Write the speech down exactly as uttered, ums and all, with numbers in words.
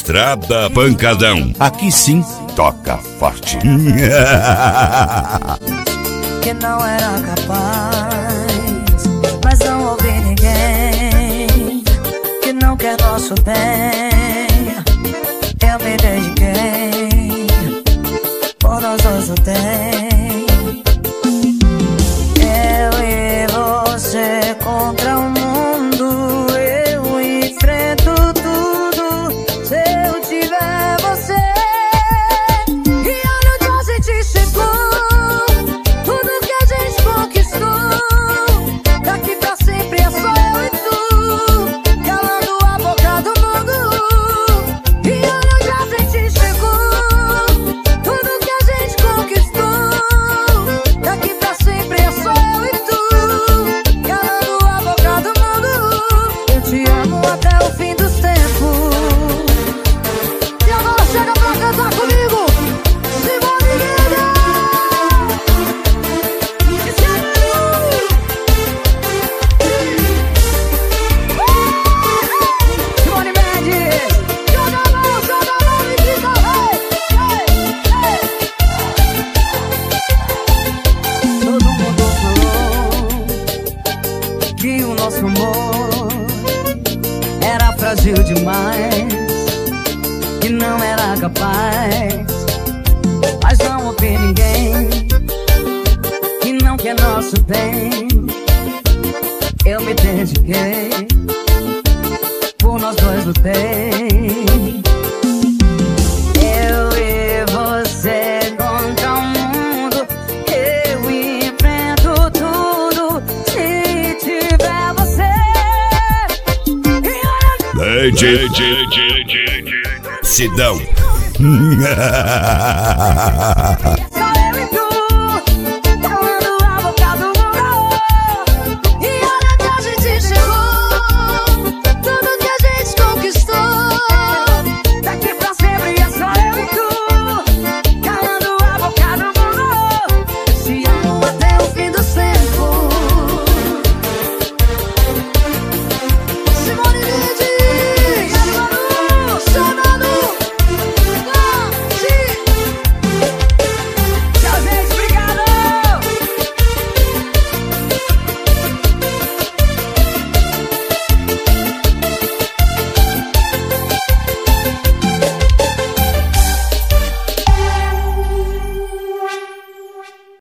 Estrada Pancadão. Aqui sim toca forte. Que não era capaz, mas não ouvi ninguém que não quer nosso bem. Eu me dediquei, por nós dois não tem. Eu e você contra o mundo, eu enfrento tudo se eu tiver você. E olha onde a gente chegou, tudo que a gente conquistou. Daqui pra sempre é só eu e tu, calando a boca do mundo. E olha onde a gente chegou, tudo que a gente conquistou. Daqui pra sempre é só eu e tu, calando a boca do mundo. Eu te amo até o fim dos tempos. E agora chega pra cantar comigo, Simone Guerra. Simone Mendes, joga a mão, joga a mão e grita hey, hey, hey. Todo mundo falou que o nosso amor era frágil demais, que não era capaz, mas não ouvi ninguém que não quer nosso bem. Eu me dediquei, por nós dois lutei. Eu e você contra o mundo, eu enfrento tudo se tiver você. E olha D J Sidão. essa